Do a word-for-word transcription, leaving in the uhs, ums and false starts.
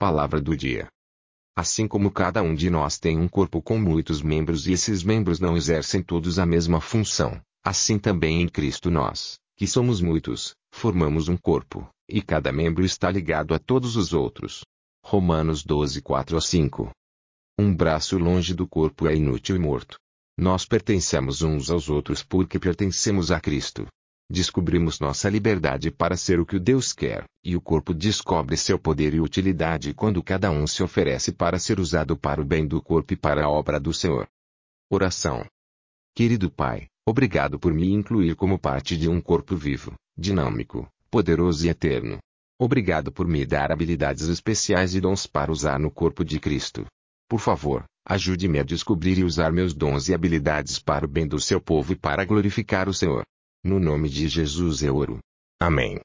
Palavra do dia. Assim como cada um de nós tem um corpo com muitos membros e esses membros não exercem todos a mesma função, assim também em Cristo nós, que somos muitos, formamos um corpo, e cada membro está ligado a todos os outros. Romanos doze, quatro a cinco. Um braço longe do corpo é inútil e morto. Nós pertencemos uns aos outros porque pertencemos a Cristo. Descobrimos nossa liberdade para ser o que Deus quer, e o corpo descobre seu poder e utilidade quando cada um se oferece para ser usado para o bem do corpo e para a obra do Senhor. Oração. Querido Pai, obrigado por me incluir como parte de um corpo vivo, dinâmico, poderoso e eterno. Obrigado por me dar habilidades especiais e dons para usar no corpo de Cristo. Por favor, ajude-me a descobrir e usar meus dons e habilidades para o bem do seu povo e para glorificar o Senhor. No nome de Jesus eu oro. Amém.